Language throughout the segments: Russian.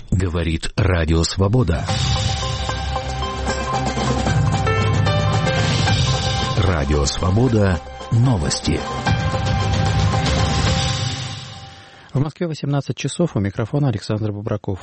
Говорит Радио Свобода. Радио Свобода. Новости. В Москве 18 часов. У микрофона Александр Бубраков.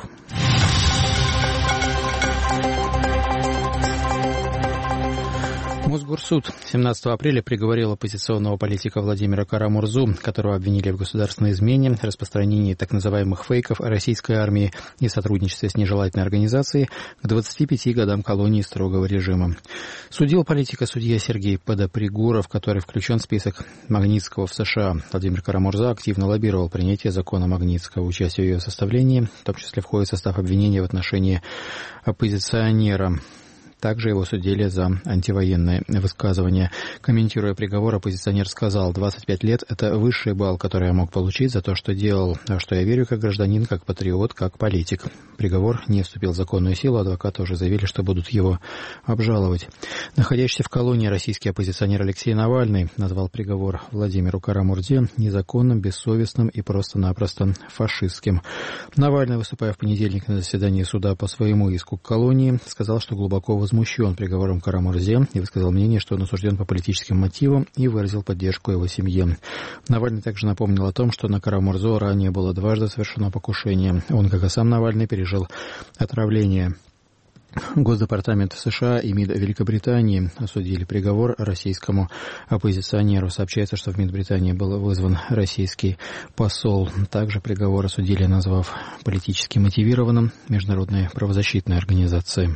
Мосгорсуд 17 апреля приговорил оппозиционного политика Владимира Кара-Мурзу, которого обвинили в государственной измене, распространении так называемых фейков о российской армии и сотрудничестве с нежелательной организацией, к 25 годам колонии строгого режима. Судил политика судья Сергей Подопригуров, который включен в список Магнитского в США. Владимир Кара-Мурза активно лоббировал принятие закона Магнитского. Участие в ее составлении, в том числе, входит в состав обвинения в отношении оппозиционера. Также его судили за антивоенные высказывания. Комментируя приговор, оппозиционер сказал: 25 лет – это высший балл, который я мог получить за то, что делал, во что я верю как гражданин, как патриот, как политик. Приговор не вступил в законную силу, адвокаты уже заявили, что будут его обжаловать. Находящийся в колонии российский оппозиционер Алексей Навальный назвал приговор Владимиру Кара-Мурзе незаконным, бессовестным и просто-напросто фашистским. Навальный, выступая в понедельник на заседании суда по своему иску к колонии, сказал, что глубоко возмущен приговором Кара-Мурзе и высказал мнение, что он осужден по политическим мотивам, и выразил поддержку его семье. Навальный также напомнил о том, что на Кара-Мурзу ранее было дважды совершено покушение. Он, как и сам Навальный, пережил отравление. Госдепартамент США и МИД Великобритании осудили приговор российскому оппозиционеру. Сообщается, что в МИД Британии был вызван российский посол. Также приговор осудили, назвав политически мотивированным, международные правозащитные организации.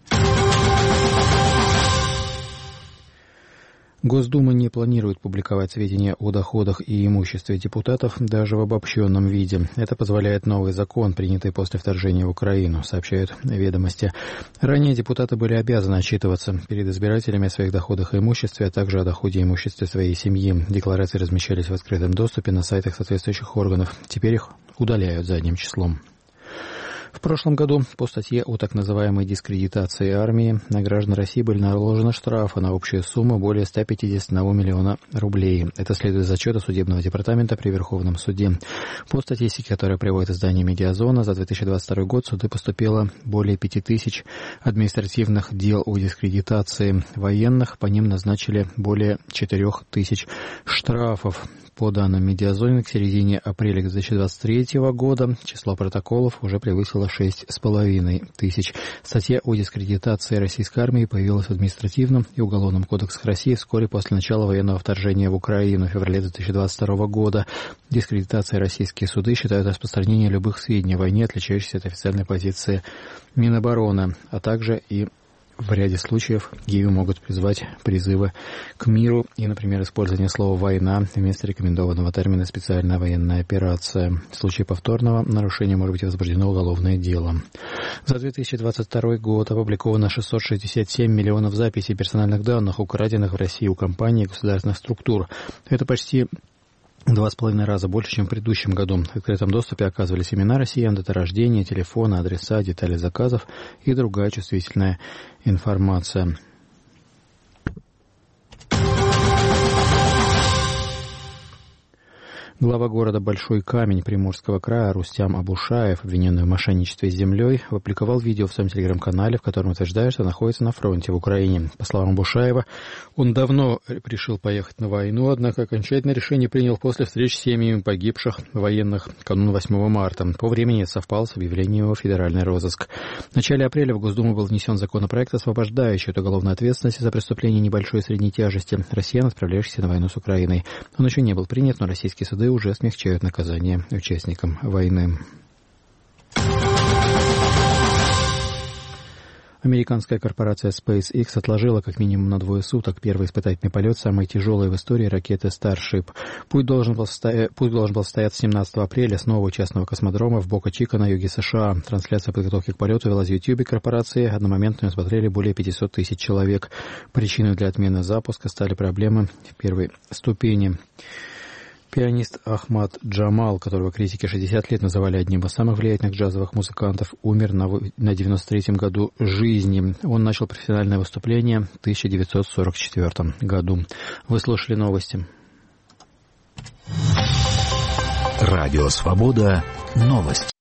Госдума не планирует публиковать сведения о доходах и имуществе депутатов даже в обобщенном виде. Это позволяет новый закон, принятый после вторжения в Украину, сообщают «Ведомости». Ранее депутаты были обязаны отчитываться перед избирателями о своих доходах и имуществе, а также о доходе и имуществе своей семьи. Декларации размещались в открытом доступе на сайтах соответствующих органов. Теперь их удаляют задним числом. В прошлом году по статье о так называемой дискредитации армии на граждан России были наложены штрафы на общую сумму более 151 миллиона рублей. Это следует из отчета Судебного департамента при Верховном суде. По статистике, которая приводит издание «Медиазона», за 2022 год в суды поступило более 5000 административных дел о дискредитации военных. По ним назначили более 4000 штрафов. По данным «Медиазоны», к середине апреля 2023 года число протоколов уже превысило 6,5 тысяч. Статья о дискредитации российской армии появилась в административном и уголовном кодексах России вскоре после начала военного вторжения в Украину в феврале 2022 года. Дискредитацией российские суды считают распространение любых сведений о войне, отличающихся от официальной позиции Минобороны, а также и в ряде случаев ею могут призвать призывы к миру и, например, использование слова «война» вместо рекомендованного термина «специальная военная операция». В случае повторного нарушения может быть возбуждено уголовное дело. За 2022 год опубликовано 667 миллионов записей персональных данных, украденных в России у компаний и государственных структур. Это почти 2,5 раза больше, чем в предыдущем году. В открытом доступе оказывались имена россиян, дата рождения, телефоны, адреса, детали заказов и другая чувствительная информация. Глава города Большой Камень Приморского края Рустям Абушаев, обвиненный в мошенничестве с землей, опубликовал видео в своем телеграм-канале, в котором утверждает, что находится на фронте в Украине. По словам Абушаева, он давно решил поехать на войну, однако окончательное решение принял после встреч с семьями погибших военных канун 8 марта. По времени это совпало с объявлением его в федеральный розыск. В начале апреля в Госдуму был внесен законопроект, освобождающий от уголовной ответственности за преступления небольшой и средней тяжести россиян, отправляющихся на войну с Украиной. Он еще не был принят, но российские суды уже смягчают наказание участникам войны. Американская корпорация SpaceX отложила как минимум на 2 суток первый испытательный полет самой тяжелой в истории ракеты Starship. Путь должен был состояться 17 апреля с нового частного космодрома в Бока-Чика на юге США. Трансляция подготовки к полету велась в YouTube корпорации. Одномоментно ее смотрели более 500 тысяч человек. Причиной для отмены запуска стали проблемы в первой ступени. Пианист Ахмад Джамал, которого критики 60 лет называли одним из самых влиятельных джазовых музыкантов, умер на 93-м году жизни. Он начал профессиональное выступление в 1944 году. Вы слушали новости. Радио Свобода. Новости.